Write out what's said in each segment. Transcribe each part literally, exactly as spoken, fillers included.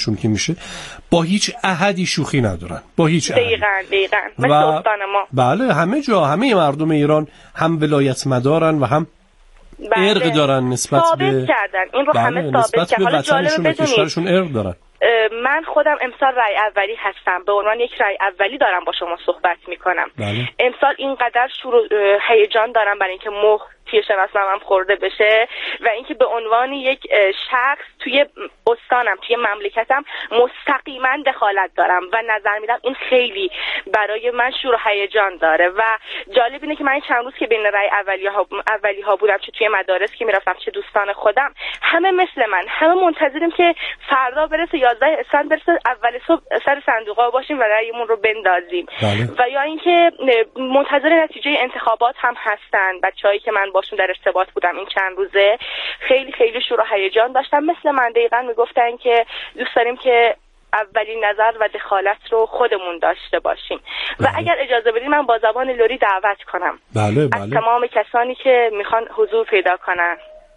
شون که میشه با هیچ احدی شوخی ندارن، با هیچ احدی. دقیقاً دقیقاً مثل استان ما. بله همه جا همه مردم ایران هم ولایت مدارن و هم بله. ارق دارن نسبت ثابت به کردن این رو بله. همه ثابت کردن. حالا جالبه بدونید کشورشون ارق دارن. من خودم امسال رای اولی هستم، به عنوان یک رای اولی دارم با شما صحبت میکنم. بله. امسال اینقدر شروع هیجان دارم برای اینکه مهر توی شناسنامه‌ام خورده بشه و اینکه به عنوان یک شخص توی استانم توی مملکتم مستقیما دخالت دارم و نظر میدم. این خیلی برای من شور و هیجان داره و جالب اینه که من چند روز که بین رای اولی ها اولی ها بودم، چه توی مدارس که میرفتم چه دوستان خودم، همه مثل من، همه منتظریم که فردا برسه یازده اسفند برسه اول صبح سر صندوقا باشیم و رایمون رو بندازیم. بله. و یا اینکه منتظر نتیجه انتخابات هم هستن. بچه‌هایی که من باشون در ارتباط بودم این چند روزه خیلی خیلی شور و هیجان داشتم، مثل من دقیقاً میگفتن که دوست داریم که اولین نظر و دخالت رو خودمون داشته باشیم. بله. و اگر اجازه بدید من با زبان لری دعوت کنم بله بله. از تمام کسانی که میخوان حضور پیدا کنن،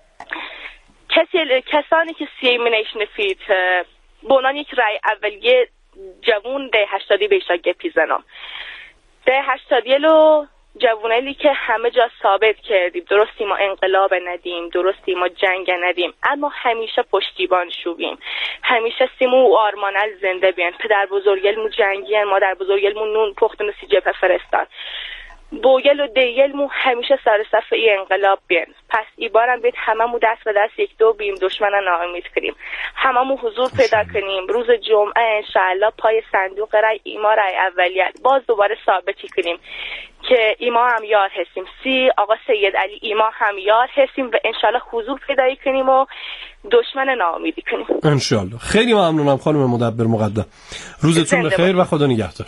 کسی کسانی که سی ایمینیشن فیت به عنوان یک رای اولیه جوون ده هشتادی به ایشا گپی زنم ده هشتادی رو جوونایی که همه جا ثابت کردیم درستی ما انقلاب ندیم، درستی ما جنگ ندیم، اما همیشه پشتیبان شوبیم، همیشه سیمو و آرمانل زنده بیان، پدر بزرگلمو جنگیان، مادر بزرگلمو نون پختن و سی جبه فرستان، بوگل و دیگلمو همیشه سر صف ای انقلاب بیان. پس ایبارم بید هممو دست به دست یک دو بیم دشمن ناامید کنیم، هممو حضور پیدا کنیم روز جمعه انشاءالله پای صندوق رای ایما رای اولیت باز دوباره ثابتی کنیم که ایما هم یار هستیم، سی آقا سید علی ایما هم یار هستیم و انشاءالله حضور پیدا کنیم و دشمن ناامیدی کنیم انشاءالله. خیلی ممنونم خانم مدبر مقدم، روزتون بخیر و خدا نگهدار.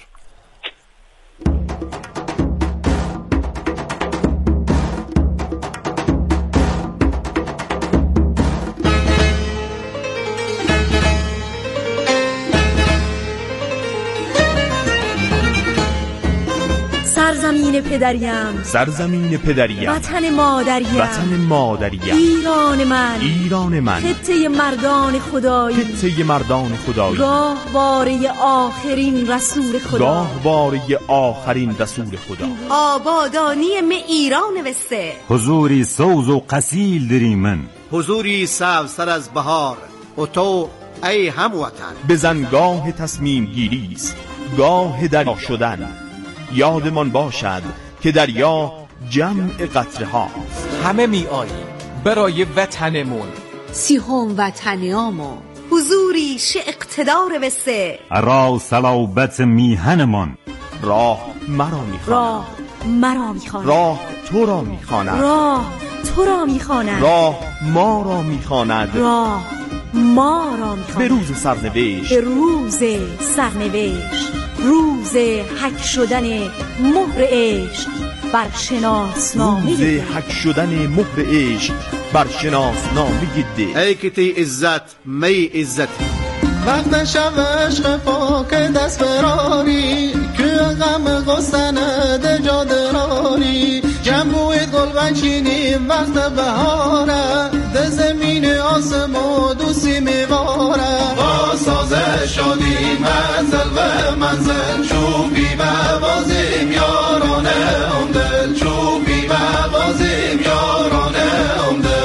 سرزمین پدریم، سرزمین پدریم، وطن مادریم، وطن مادریم، ایران من، ایران من، خطه مردان خدایی، خطه مردان خدایی، گاهواره آخرین رسول خدا، گاهواره آخرین رسول خدا، آبادانی می ایران وسته، حضوری سوز و قصیل دری من، حضوری سبزتر از بهار و تو ای هموطن. بزنگاه تصمیم گیریست، گاه دریا شدن، یادمان باشد که دریا جمع قطره هاست. همه می آییم برای وطنمون، سیهم وطنیامون، حضوری ش اقتدار وسته، را صلابت میهنمان، راه مرا میخواند، راه مرا میخواند، راه تو را میخواند، راه تو را میخواند، راه ما را میخواند، راه ما را میخواند، به روز سرنوشت، به روز سرنوشت، روز حک شدن مهر عشق بر شناسنامه، روز حک شدن مهر عشق بر شناسنامه ده. ای کتی عزت می عزتی، وقت شب عشق پاک دست فراری، که غم غستنه ده جادرانی، جنبوید گل بچینیم وقت بهاره، ده زمین آسمو دوستی میواره، با سازه شدی منزل و منزل، چوبی بازیم یارانه هم دل، چوبی بازیم یارانه هم دل.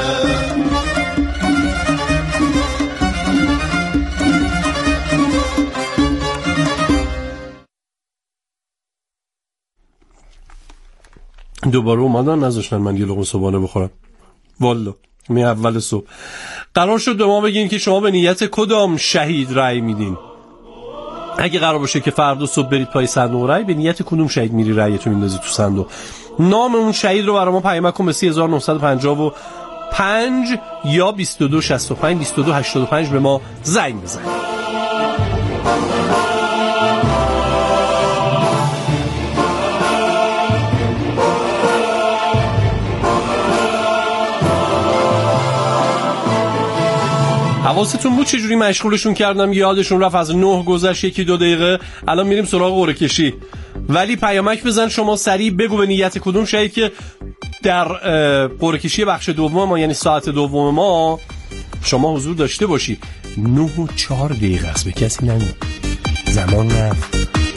دوباره اومدن نذاشتن من یه لقمه صبحانه بخورم، والا می اول صبح. قرار شد به ما بگین که شما به نیت کدام شهید رأی میدین. اگه قرار باشه که فردا صبح برید پای صندوق رأی، به نیت کدوم شهید میری رأیتو میندازی تو صندوق. نام اون شهید رو برای ما پیام کن به سی هزار و نهصد و پنجاه و پنج یا بیست و دو شصت و پنج بیست و دو هشتاد و پنج به ما زنگ بزنید. حواستون بود چجوری مشغولشون کردم، یادشون رفت، از نه گذشت یکی دو دقیقه. الان میریم سراغ قرعه کشی، ولی پیامک بزن شما سریع بگو به نیت کدوم شهید که در قرعه کشی بخش دوم ما یعنی ساعت دوم ما شما حضور داشته باشی. نه و چهار دقیقه است. به کسی نگو زمان رفت.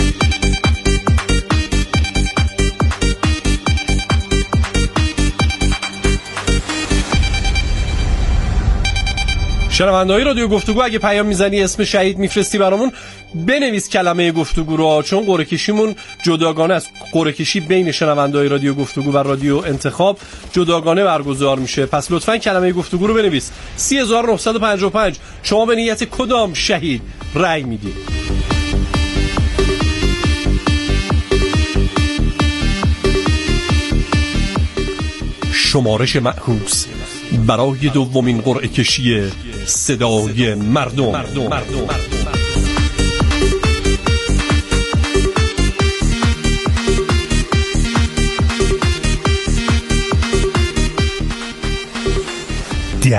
شنونده‌های رادیو گفتگو، اگه پیام میزنی اسم شهید میفرستی برامون، بنویس کلمه گفتگو رو، چون قرعه کشیمون جداگانه است. قرعه کشی بین شنونده‌های رادیو گفتگو و رادیو انتخاب جداگانه برگزار میشه. پس لطفاً کلمه گفتگو رو بنویس. سی هزار و نهصد و پنجاه و پنج. شما به نیت کدام شهید رأی میدید؟ شمارش معکوس برای دومین قرعه کشی صدای مردم, مردم. مردم. ده.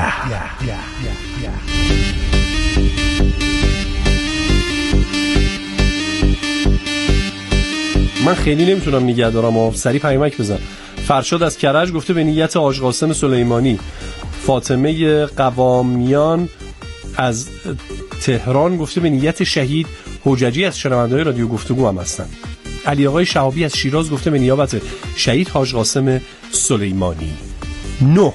من خیلی نمیتونم نگه دارم و سریع پیامک بزن. فرشاد از کرج گفته به نیت حاج قاسم سلیمانی. فاطمه قوامیان از تهران گفته به نیت شهید حججی. از شنونده‌های رادیو گفتگو هم هستن. علی آقای شهابی از شیراز گفته به نیابت شهید حاج قاسم سلیمانی. نه.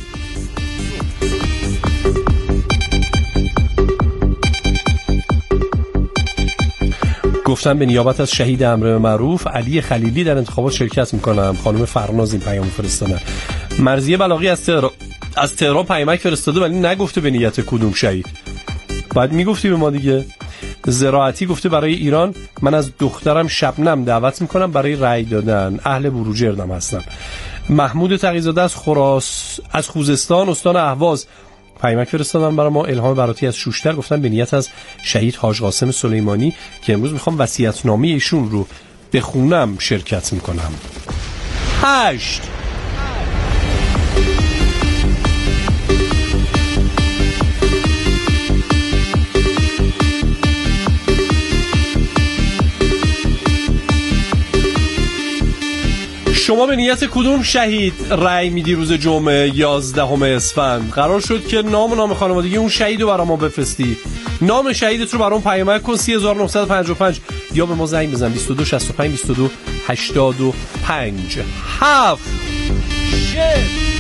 گفتن به نیابت از شهید امر معروف علی خلیلی در انتخابات شرکت میکنم. خانم فرناز این پیام فرستادن. مرضیه بلاغی از تهران از تهران پیامک فرستاده ولی نگفته به نیت کدوم شهید. بعد میگفتی به ما دیگه. زراعتی گفته برای ایران من از دخترم شبنم دعوت میکنم برای رأی دادن. اهل بروجردم هستم. محمود تقی‌زاده از خراس از خوزستان استان اهواز پیامک فرستادن برای ما. الهام براتی از شوشتر گفتن به نیت از شهید حاج قاسم سلیمانی که امروز میخوام وصیت‌نامه ایشون رو بخونم شرکت میکنم. هشت. شما به نیت کدوم شهید رأی میدی روز جمعه یازدهم اسفند؟ قرار شد که نام و نام خانوادگی اون شهید رو برای ما بفرستی. نام شهیدت رو برام پیامک کن. سی هزار و نهصد و پنجاه و پنج یا به ما زنگ بزن. بیست و دو شصت و پنج بیست و دو هشتاد و پنج. هفت. شش.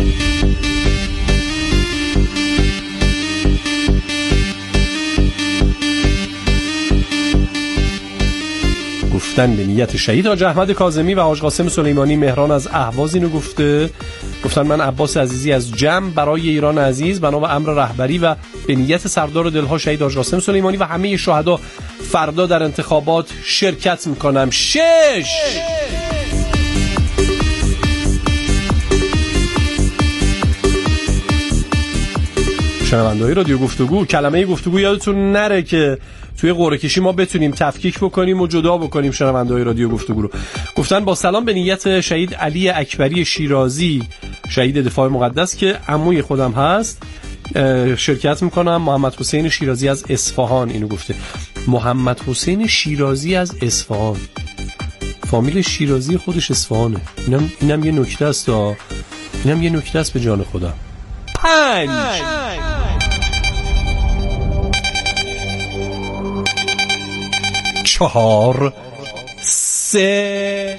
گفتن به نیت شهید حاج احمد کاظمی و حاج قاسم سلیمانی. مهران از اهواز اینو گفته. گفتن من عباس عزیزی از جم برای ایران عزیز بنا به امر رهبری و به نیت سردار دلها شهید حاج قاسم سلیمانی و همه شهدا فردا در انتخابات شرکت میکنم. شش. شنونده‌های رادیو گفتگو، کلمه گفتگو یادتون نره که توی قرعه کشی ما بتونیم تفکیک بکنیم و جدا بکنیم شنونده‌های رادیو گفتگو رو. گفتن با سلام به نیت شهید علی اکبری شیرازی شهید دفاع مقدس که عموی خودم هست شرکت میکنم. محمد حسین شیرازی از اصفهان اینو گفته. محمد حسین شیرازی از اصفهان، فامیل شیرازی خودش اصفهانه. اینم اینم یه نکته است. اینم یه نکته است به جان خودم. پنج. چهار. سه.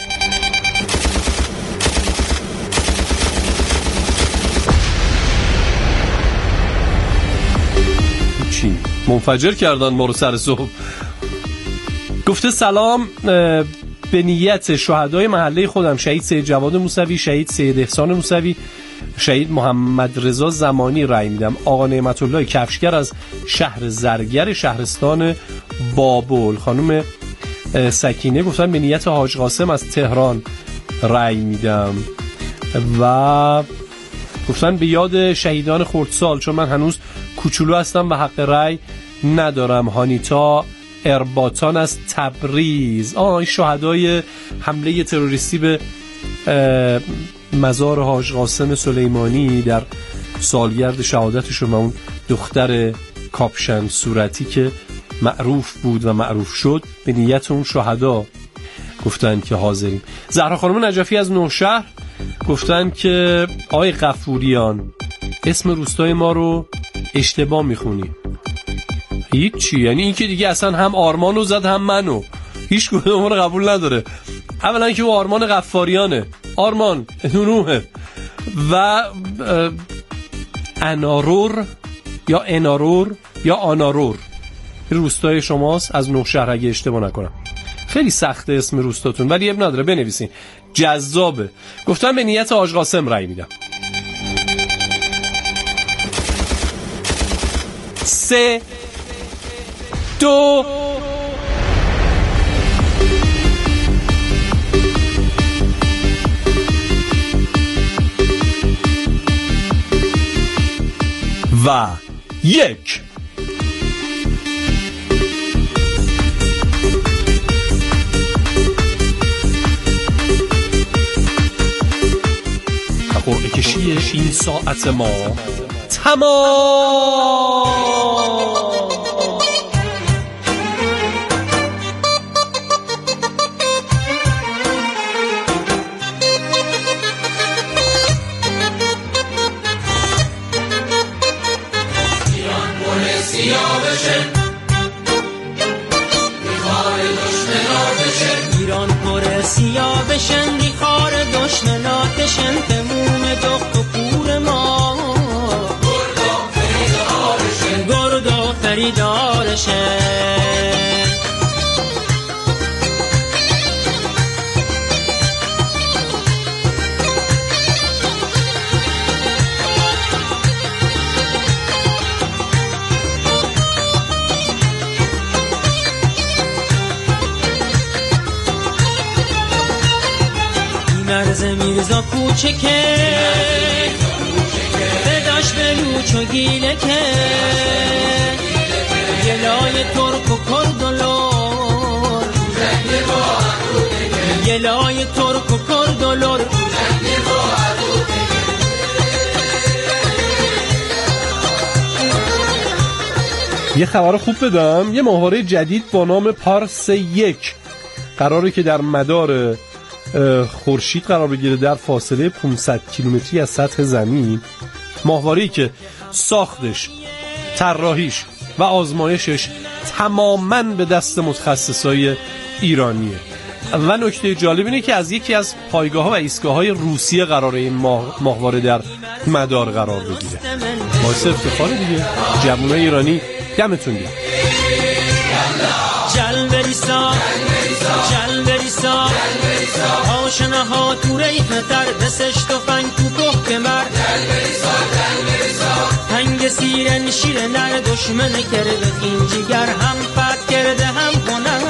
چی؟ منفجر کردن ما رو سر صبح. گفته سلام به نیت شهدای محله خودم شهید سید جواد موسوی، شهید سید احسان موسوی، شهید محمد رضا زمانی رأی میدم. آقا نعمت الله کفشگر از شهر زرگر شهرستان بابل. خانم سکینه گفتن به نیت حاج قاسم از تهران رأی میدم و گفتن به یاد شهیدان خردسال چون من هنوز کوچولو هستم و حق رأی ندارم. هانیتا ارباتان از تبریز. آه این شهدای حمله تروریستی به مزار حاج قاسم سلیمانی در سالگرد شهادتشون و اون دختر کاپشن صورتی که معروف بود و معروف شد، به نیت اون شهدا گفتن که حاضریم. زهرا خانم نجفی از نوشهر گفتن که آقای غفوریان اسم روستای ما رو اشتباه میخونی. هیچی، یعنی این که دیگه اصلا هم آرمانو زد هم منو، هیچ کدوم رو قبول نداره. اولا که با آرمان غفاریانه، آرمان نونوه و انارور یا انارور یا آنارور روستای شماست از نه شهر اگه اشتباه نکنم. خیلی سخته اسم روستاتون ولی اب نداره بنویسین، جذابه. گفتم به نیت آج قاسم رأی میدم. سه دو و یک. قرعه کشی این ساعت ما تمام. ایران پر سیاه بشن بیخار دشمناتشن تموم دخت و پور ما گرد و خریدارشن. مرز میرزا کوچکه بداش بلوچ و گیله که گلای ترک و کرد و لور گلای ترک و کرد و لور. یه خبر خوب بدم، یه ماهواره جدید با نام پارس یک قراره که در مدار خورشید قرار بگیره در فاصله پانصد کیلومتری از سطح زمین. ماهواره‌ای که ساختش، طراحیش و آزمایشش تماماً به دست متخصصای ایرانیه و نکته جالب اینه که از یکی از پایگاه‌ها و ایستگاه‌های روسیه قراره این ماه... ماهواره در مدار قرار بگیره. باعث افتخار دیگه. جوانای ایرانی دمتون گرم. جل بریسا جل بریسا آشنا ها تو ریخ در دستش تو فنگ تو کوه کمر جل بریسا جل بریسا هنگ سیرن شیر نر دشمن کرده این جگر هم فت کرده هم هنر.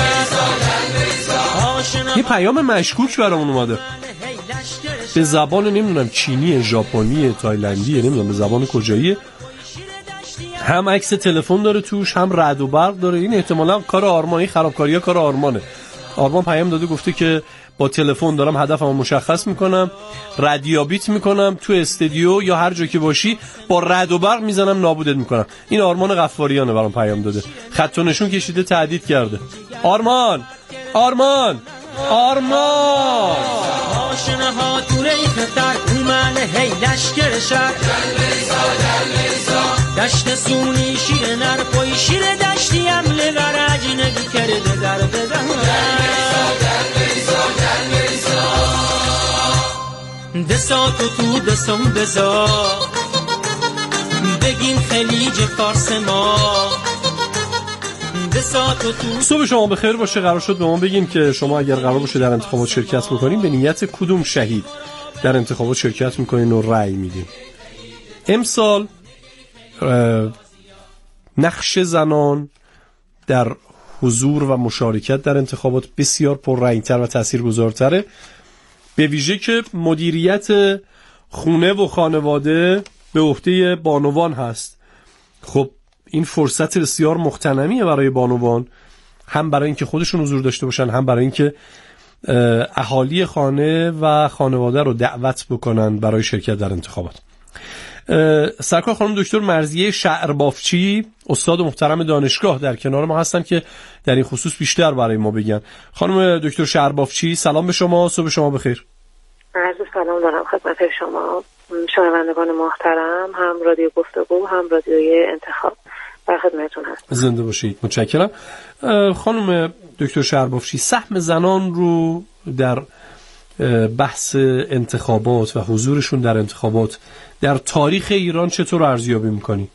یه پیام مشکوک برامون اومده به زبان نمیدونم چینی، ژاپنی، تایلندی، نمیدونم به زبان کجاییه. هم عکس تلفن داره توش، هم رعد و برق داره. این احتمالاً کار آرمانی، خرابکاری‌ها کار آرمانه. آرمان پیام داده گفته که با تلفن دارم هدفمو مشخص میکنم، رادیابیت میکنم تو استودیو یا هر جا که باشی با رعد و برق میزنم نابودت میکنم. این آرمان غفاریانه برام پیام داده، خط و نشون کشیده، تهدید کرده. آرمان آرمان آرمان آشنا ها تو ریخ در اومن هی لشکر شر دشت سونی شیر نر پای شیر دشتی هم لورج نگی کرده در بدن دسا تو تو دسم دزا بگین خلیج فارس ما. صبح شما بخیر باشه. قرار شد به ما بگین که شما اگر قرار باشه در انتخابات شرکت بکنین به نیت کدوم شهید در انتخابات شرکت میکنین و رأی میدین. امسال نقش زنان در حضور و مشارکت در انتخابات بسیار پررنگ‌تر و تاثیرگذارتره، به ویژه که مدیریت خونه و خانواده به عهده بانوان هست. خب این فرصت بسیار مغتنمیه برای بانوان، هم برای اینکه خودشون حضور داشته باشن، هم برای اینکه اهالی خانه و خانواده رو دعوت بکنن برای شرکت در انتخابات. سرکار خانم دکتر مرضیه شعربافچی استاد محترم دانشگاه در کنار ما هستن که در این خصوص بیشتر برای ما بگن. خانم دکتر شعربافچی سلام به شما، صبح شما بخیر. عرض سلام دارم خدمت شما شنوندگان محترم، هم رادیو گفتگو هم رادیوی انتخاب. در خدمتتون هستم. زنده باشید. متشکرم. خانم دکتر شربافچی، سهم زنان رو در بحث انتخابات و حضورشون در انتخابات در تاریخ ایران چطور ارزیابی میکنی؟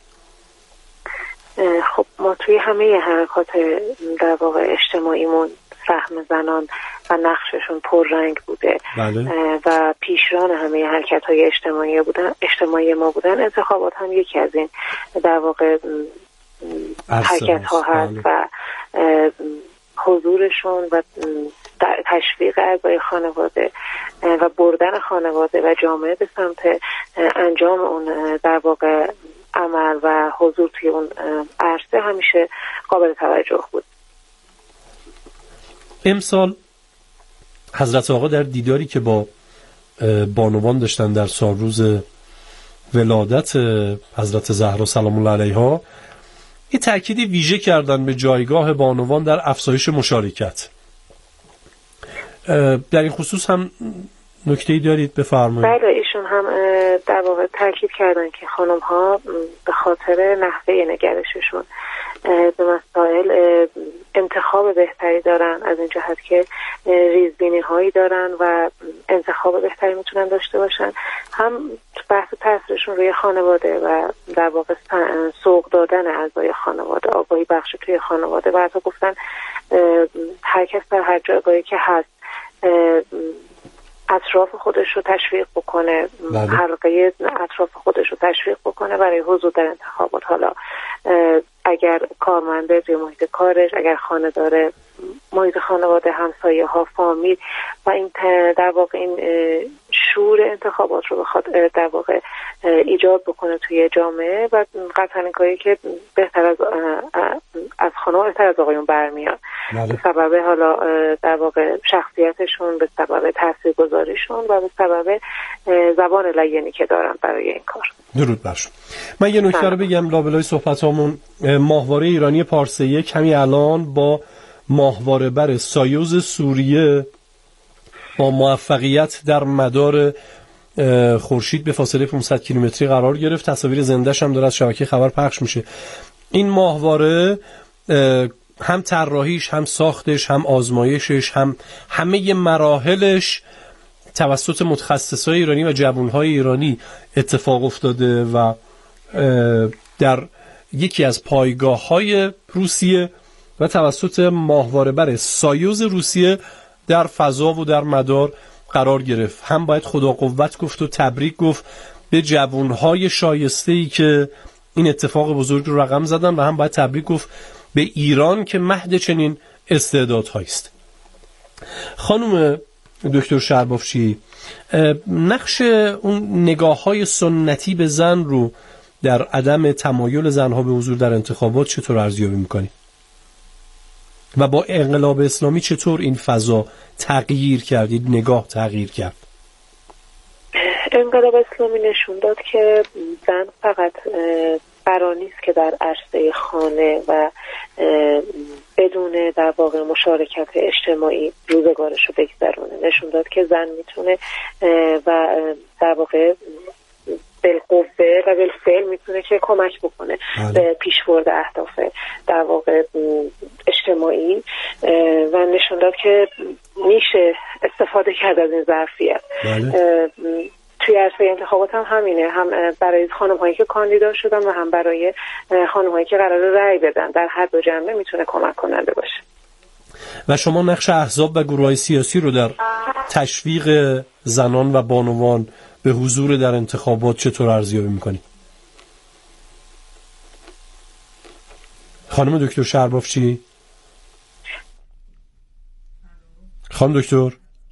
خب ما توی همه حرکات در واقع اجتماعیمون سهم زنان و نقششون پررنگ بوده. بله. و پیشران همه حرکت‌های اجتماعی بودن اجتماعی ما بودن. انتخابات هم یکی از این در واقع حرکت‌ها هست. بله. و حضورشون و تشویق اعضای خانواده و بردن خانواده و جامعه به سمت انجام اون در واقع عمل و حضور توی اون عرصه همیشه قابل توجه بود. امسال حضرت آقا در دیداری که با بانوان داشتن در سالروز ولادت حضرت زهرا سلام الله علیها، یه تأکیدی ویژه کردن به جایگاه بانوان در افزایش مشارکت. در این خصوص هم نکته‌ای دارید بفرمایید؟ بله، ایشون هم در واقع تاکید کردن که خانم ها به خاطر نحوه نگرششون به مسائل انتخاب بهتری دارن، از این جهت که ریزبینی هایی دارن و انتخاب بهتری میتونن داشته باشن، هم بحث تاثیرشون روی خانواده و در واقع سوق دادن اعضای خانواده، آگاهی بخش توی خانواده و حتی گفتن هر کس در هر جایگاهی که هست اطراف خودش رو تشویق بکنه. بله. حلقه اطراف خودش رو تشویق بکنه برای حضور در انتخابات. حالا اگر کارمنده توی محیط کارش، اگر خانه داره، محیط خانواده، همسایه ها، فامیل و این در واقع این شعور انتخابات رو بخواد در واقع ایجاد بکنه توی جامعه و قطعا این کاری که بهتر از از خانم بهتر از آقایون برمیاد. به سبب حالا در واقع شخصیتشون، به سبب تاثیرگذاریشون و به سبب زبان لینی که دارن برای این کار. درود بر شما. من یه نکته رو بگم لابلای صحبتامون. ماهواره ایرانی پارسه کمی الان با ماهواره بر سایوز سوریه با موفقیت در مدار خورشید به فاصله پانصد کیلومتری قرار گرفت. تصاویر زنده‌اش هم داره از شبکه خبر پخش میشه. این ماهواره هم طراحیش، هم ساختش، هم آزمایشش، هم همه مراحلش توسط متخصصای ایرانی و جوانهای ایرانی اتفاق افتاده و در یکی از پایگاه‌های روسیه و توسط ماهواره بر سایوز روسیه در فضا و در مدار قرار گرفت. هم باید خدا قوت گفت و تبریک گفت به جوانهای شایسته‌ای که این اتفاق بزرگ رو رقم زدن و هم باید تبریک گفت به ایران که مهد چنین استعدادهایی است. خانم دکتر شربافچی، نقش اون نگاه‌های سنتی به زن رو در عدم تمایل زنها به حضور در انتخابات چطور ارزیابی می‌کنی؟ و با انقلاب اسلامی چطور این فضا تغییر کردید، نگاه تغییر کرد؟ انقلاب اسلامی نشون داد که زن فقط قرار نیست که در عرصه خانه و بدون در واقع مشارکت اجتماعی روزگارش رو بگذرونه. نشون داد که زن میتونه و در واقع بالقوه و بالفعل میتونه که کمک بکنه به پیشبرد اهداف در واقع اجتماعی و نشون داد که میشه استفاده کرد از این ظرفیت. توی عرصه انتخابات هم همینه، هم برای خانم هایی که کاندیدا شدن و هم برای خانم هایی که قراره رأی بدن. در هر دو جنبه میتونه کمک کننده باشه. و شما نقش احزاب و گروه‌های سیاسی رو در تشویق زنان و بانوان به حضور در انتخابات چطور ارزیابی میکنی؟ خانم دکتر شربافچی؟ خانم دکتر؟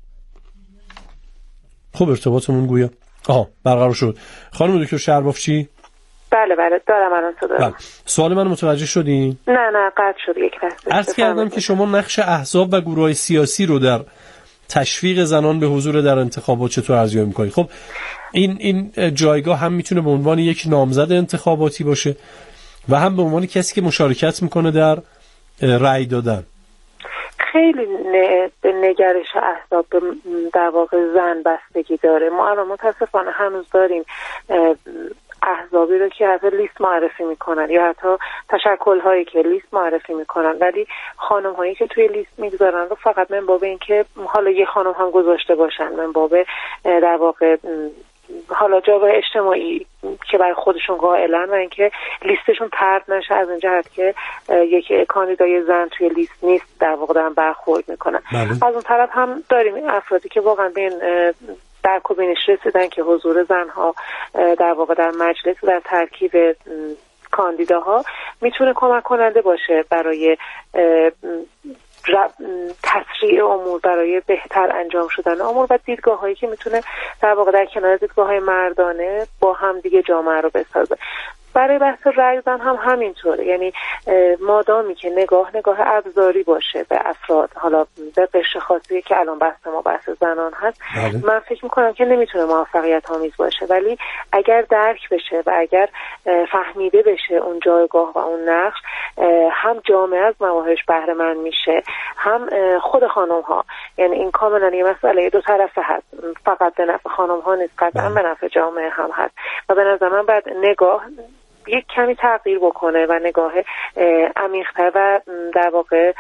خب ارتباطمون گویا آها برقرار شد. خانم دکتر شربافچی؟ بله بله دارم الان تو دارم. سوال من متوجه شدین؟ نه نه قطع شد یک لحظه. عرض کردم که شما نقش احزاب و گروه‌های سیاسی رو در تشویق زنان به حضور در انتخابات چطور ارزیابی می‌کنید؟ خب این این جایگاه هم میتونه به عنوان یک نامزد انتخاباتی باشه و هم به عنوان کسی که مشارکت میکنه در رأی دادن. خیلی به نگرش احزاب در واقع زن بستگی داره. ما الان متاسفانه هنوز داریم احزابی رو که حتی لیست معرفی میکنن یا حتی تشکل‌هایی که لیست معرفی میکنن، ولی خانم‌هایی که توی لیست میگذارن رو فقط من باب این که حالا یه خانم هم گذاشته باشن، من باب در واقع حالا جایگاه اجتماعی که برای خودشون قائلن و اینکه لیستشون طرد نشه از این جهت که یک کاندیدای زن توی لیست نیست در واقع دارن برخورد میکنن. بله. از اون طرف هم داریم افرادی که واقعا به این درک و بینش رسیدن که حضور زنها در واقع در مجلس و در ترکیب کاندیداها میتونه کمک کننده باشه برای تسریع امور، برای بهتر انجام شدن امور و دیدگاه هایی که میتونه در واقع در کنار دیدگاه های مردانه با هم دیگه جامعه رو بسازه. برای بحث رأی زن هم همینطوره، یعنی مادامی که نگاه نگاه ابزاری باشه به افراد، حالا به قشر خاصی که الان بحث ما بحث زنان هست، بله. من فکر میکنم که نمیتونه موفقیت آمیز باشه، ولی اگر درک بشه و اگر فهمیده بشه اون جایگاه و اون نقش، هم جامعه از مواهبش بهره مند میشه، هم خود خانم ها. یعنی این کاملا یه مسئله دو طرفه هست، فقط به نفع خانم ها نیست، قطعا به نفع جامعه هم هست و به نظر من باید نگاه یک کمی تغییر بکنه و نگاه عمیق‌تر و در واقع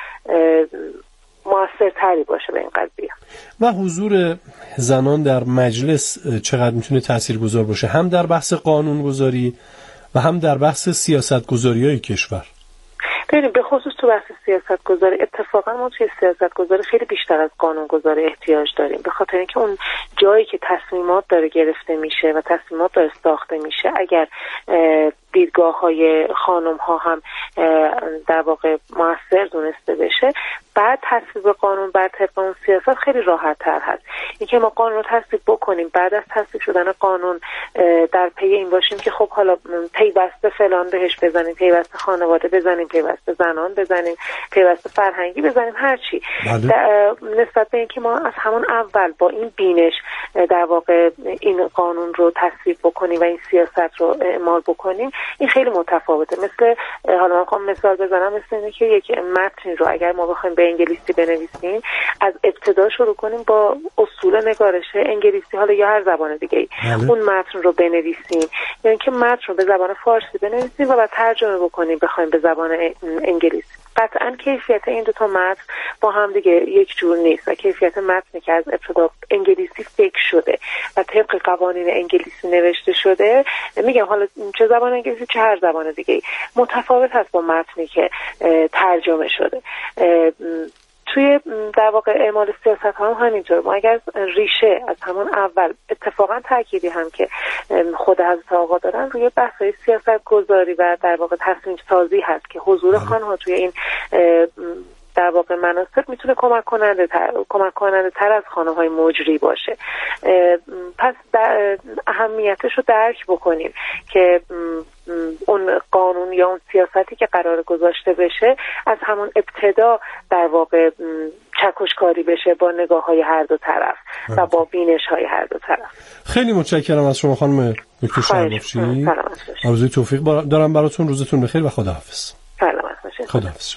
موثرتری باشه به این قضیه. و حضور زنان در مجلس چقدر میتونه تاثیرگذار باشه، هم در بحث قانونگذاری و هم در بحث سیاستگذاری‌های کشور؟ ببینید به خصوص تو بحث سیاست گذاری اتفاقا ما توی سیاست گذاری خیلی بیشتر از قانون گذاری احتیاج داریم، به خاطر اینکه اون جایی که تصمیمات داره گرفته میشه و تصمیمات داره ساخته میشه، اگر دیدگاه های خانم ها هم در واقع موثر دونسته بشه، بعد تصویب قانون بر طبق اون سیاست خیلی راحت تر هست. اینکه ما قانون رو تصویب بکنیم، بعد از تصویب شدن قانون در پی این باشیم که خب حالا پیوسته فلان بهش بزنیم، پیوسته خانواده بزنیم، پیوسته زنان بزنیم، پیوسته فرهنگی بزنیم، هرچی نسبت به اینکه ما از همون اول با این بینش در واقع این قانون رو تصویب بکنیم و این سیاست رو اعمال بکنیم، این خیلی متفاوته. مثل حالا من خواهم مثال بزنم، مثل اینه که یک متن رو اگر ما بخوایم به انگلیسی بنویسیم، از ابتدا شروع کنیم با اصول نگارش انگلیسی، حالا یا هر زبان دیگه اون متن رو بنویسیم، یا اینکه متن رو به زبان فارسی بنویسیم و بعد ترجمه بکنیم بخوایم به زبان انگلیسی. قطعا کیفیت این دو تا متن با هم دیگه یک جور نیست و کیفیت متنی که از ابتدا انگلیسی فکر شده و طبق قوانین انگلیسی نوشته شده، میگم حالا چه زبان انگلیسی چه هر زبان دیگه، متفاوت هست با متنی که ترجمه شده. توی در واقع اعمال سیاست هم همینطور، ما اگر ریشه از همون اول اتفاقا تأکیدی هم که خود حضرت آقا دارن روی بحث‌های سیاست گذاری و در واقع تصمیم سازی هست که حضور خانم‌ها توی این در واقع مناصب میتونه کمک کننده تر کمک کننده تر از خانم‌های مجری باشه. پس اهمیتش رو درک بکنیم که اون قانون یا اون سیاستی که قرار گذاشته بشه از همون ابتدا در واقع چکشکاری بشه با نگاه‌های هر دو طرف و با بینش‌های هر دو طرف. خیلی متشکرم از شما خانم دکتر شهربافشی. آرزوی توفیق دارم براتون، روزتون بخیر و خداحافظ. سلامت باشید. خداحافظ.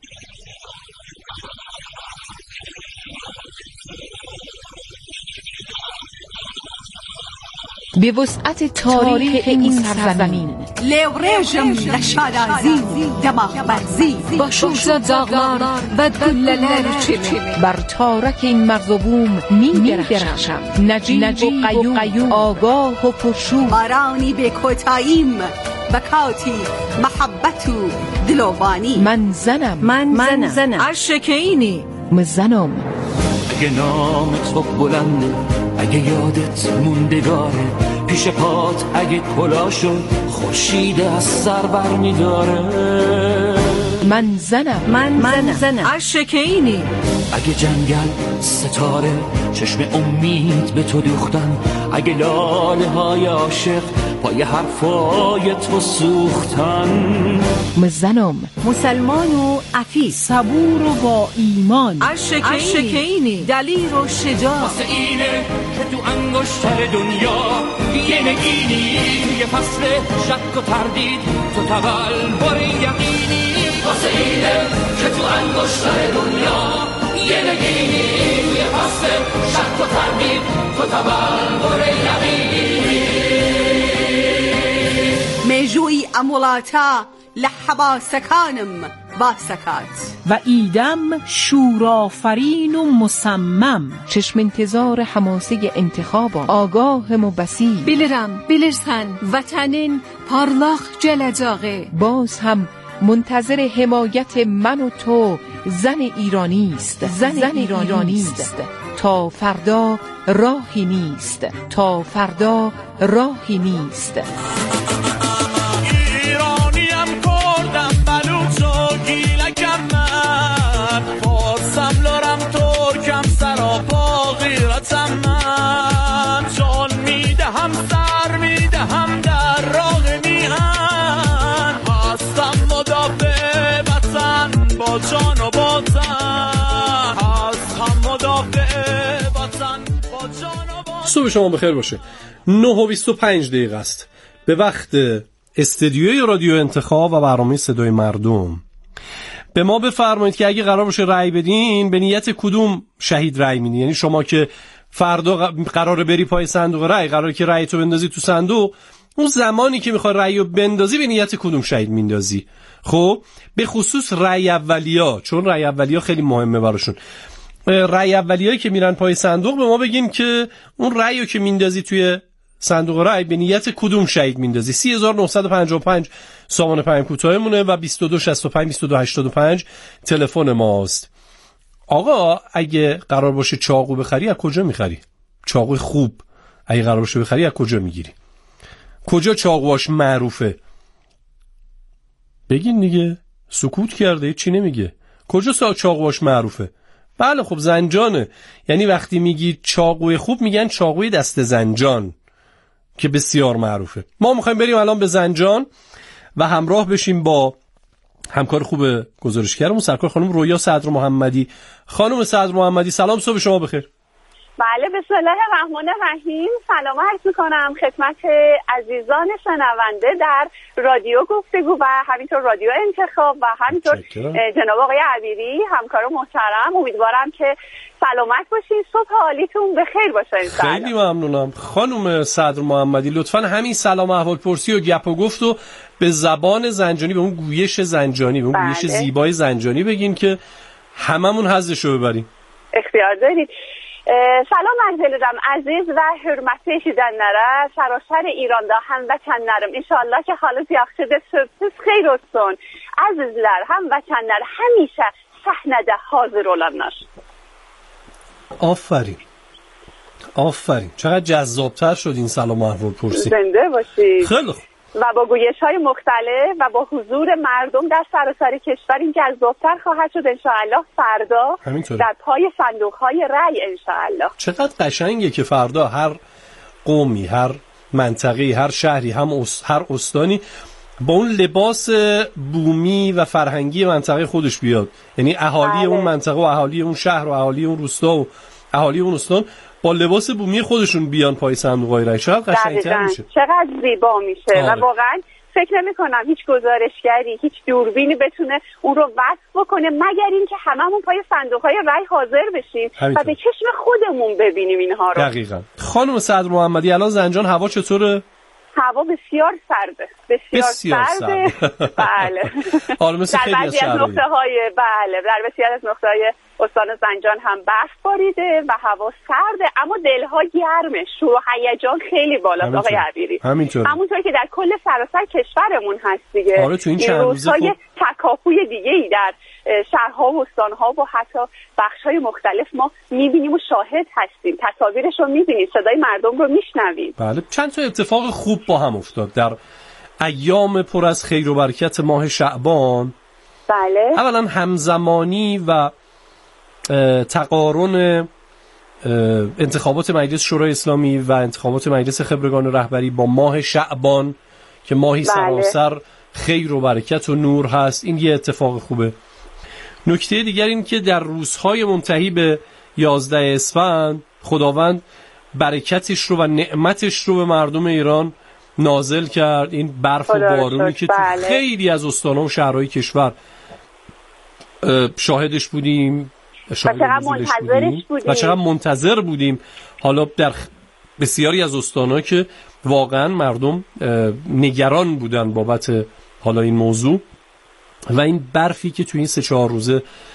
به وسعت تاریخ این سرزمین لورژم نشادازی دماغ برزی با شوزا زاغلار و گللر چمه بر تارک این مرز و بوم می درخشم، نجیب و قیوم آگاه و پرشور، بارانی به کوتاییم بکاتی محبت و دلوبانی. من زنم من, من زنم عشقینی مزنم. اگه نام تو بلنده، اگه یادت موندگاره، پیش پات اگه کلا شد خورشید از سر بر میداره. من زنم من, من زنم عشقینی. اگه جنگل ستاره چشم امید به تو دوختن، اگه لاله های عاشق پای حرفای تو سوختن. مزنم مسلمان و عفیف، صبور و با ایمان، عشقینی دلیر و شجاع. واسه اینه که تو انگشتر دنیا یه نگینی، توی فصل شک و تردید تو تقلبر یقینی. واسه اینه که تو انگشتر دنیا یه نگینی، توی فصل شک و تردید تو تقلبر یقینی. امولاتا لحبا سکانم با سکات و ایدم شورافرین و مصمم. چشم انتظار حماسه انتخاب آگاه و بسیط. بلیرم بلیرسن وطنین پارلاخ جلجاقه. باز هم منتظر حمایت من و تو زن ایرانی است. زن, زن ایرانی است. تا فردا راهی نیست. تا فردا راهی نیست. ایرانیم کردم بلوچ و گیلکم من، پارسم لارم ترکم سراپا غیرتم من، جان میدهم سر میدهم در راه میهن، هستم مدافع وطن با جان و با تن، هستم مدافع وطن با جان و با تن. صبح شما بخیر باشه. نه و بیست و پنج دقیقه است به وقت استدیوی رادیو انتخاب و برنامه صدای مردم. به ما بفرمایید که اگه قرار باشه رأی بدین به نیت کدوم شهید رأی میدین. یعنی شما که فردا قراره بری پای صندوق رأی، قراره که رأی تو بندازی تو صندوق، اون زمانی که میخوای رأی رو بندازی به نیت کدوم شهید میندازی؟ خب به خصوص رأی اولیا، چون رأی اولیا خیلی مهمه براشون. رأی اولیایی که میرن پای صندوق به ما بگین که اون رأی رو که میندازی توی صندوق رأی به نیت کدوم شهید میندازی. سی هزار و نهصد و پنجاه و پنج سامان پیام کوتاهمونه و بیست و دو شصت و پنج بیست و دو هشتاد و پنج تلفن ماست. آقا اگه قرار باشه چاقو بخری از کجا میخری؟ چاقو خوب اگه قرار باشه بخری از کجا میگیری؟ کجا چاقواش معروفه؟ بگین دیگه. سکوت کرده چی نمیگه. کجا چاقواش معروفه؟ بله خب زنجانه. یعنی وقتی میگی چاقوی خوب میگن چاقوی دست زنجان که بسیار معروفه. ما میخوایم بریم الان به زنجان و همراه بشیم با همکار خوب گزارشگرمون سرکار خانم رویا صدر محمدی. خانم صدر محمدی سلام، صبح شما بخیر. بله بسم الله الرحمن الرحیم. سلام عرض میکنم خدمت عزیزان شنونده در رادیو گفتگو و همینطور رادیو انتخاب و همینطور جناب آقای عبیری همکار محترم. امیدوارم که سلامت باشین، صبح حالیتون بخیر باشه انشالله. خیلی ممنونم خانم صدر محمدی. لطفاً همین سلام احوال پرسی و گپ و گفت و به زبان زنجانی، به اون گویش زنجانی، به اون بله. گویش زیبای زنجانی بگین که هممون حظشو ببریم. اختیار دارید. سلام منزلدم عزیز و حرمتی شیدنلere سراسر İran'da هموطنlerim inşallah ki halı yaxşıdır, sözsüz xeyir olsun. Azizler, هموطنler همیشه صحنede hazır olanlar. آفرین آفرین. چقدر جذابتر شد این سلام احوال پرسی. زنده باشید. خیلی خوب. و با گویش‌های مختلف و با حضور مردم در سراسر کشور این جذابتر خواهد شد انشاءالله فردا همینطوره. در پای صندوق‌های رأی انشاءالله. چقدر قشنگه که فردا هر قومی، هر منطقه‌ای، هر شهری، هم اس... هر استانی با اون لباس بومی و فرهنگی منطقه خودش بیاد. یعنی اهالی بله. اون منطقه و اهالی اون شهر و اهالی اون روستا و اهالی اون استان با لباس بومی خودشون بیان پای صندوق‌های رأی. چقدر قشنگ‌تر میشه، چقدر زیبا میشه. آره. و واقعا فکر نمی کنم هیچ گزارشگری، هیچ دوربینی بتونه اون رو وصف بکنه مگر اینکه هممون پای صندوق‌های رأی حاضر بشیم و به چشم خودمون ببینیم اینها رو. دقیقاً. خانم صدر محمدی الان زنجان هوا چطوره؟ هوا بسیار سرده، بسیار, بسیار سرده. سرده. بله. آره مثل خیلی از شهرهای نقطه‌های بله در بسیار از نقطه‌های استان زنجان هم برف باریده و هوا سرده اما دلها گرمه، شور و هیجان خیلی بالاست آقای عبیری. همینطور. همونطور که در کل سراسر کشورمون هست دیگه. آره تو این چند روزه خوب تکاپوی دیگه‌ای در شهرها و استان‌ها و حتی بخش‌های مختلف ما می‌بینیم و شاهد هستیم. تصاویرش رو می‌بینیم، صدای مردم رو می‌شنویم. بله چند تا اتفاق خوب با هم افتاد در ایام پر از خیر و برکت ماه شعبان. بله. اولا همزمانی و تقارن انتخابات مجلس شورای اسلامی و انتخابات مجلس خبرگان رهبری با ماه شعبان که ماهی بله. سراسر خیر و برکت و نور هست، این یه اتفاق خوبه. نکته دیگر این که در روزهای منتهی به یازده اسفند خداوند برکتش رو و نعمتش رو به مردم ایران نازل کرد. این برف و بارونی که بله. تو خیلی از استان‌ها و شهرهای کشور شاهدش بودیم و چقدر منتظرش بودیم و چقدر منتظر بودیم. حالا در بسیاری از استان‌ها که واقعا مردم نگران بودن بابت حالا این موضوع و این برفی که تو این سه چهار روزه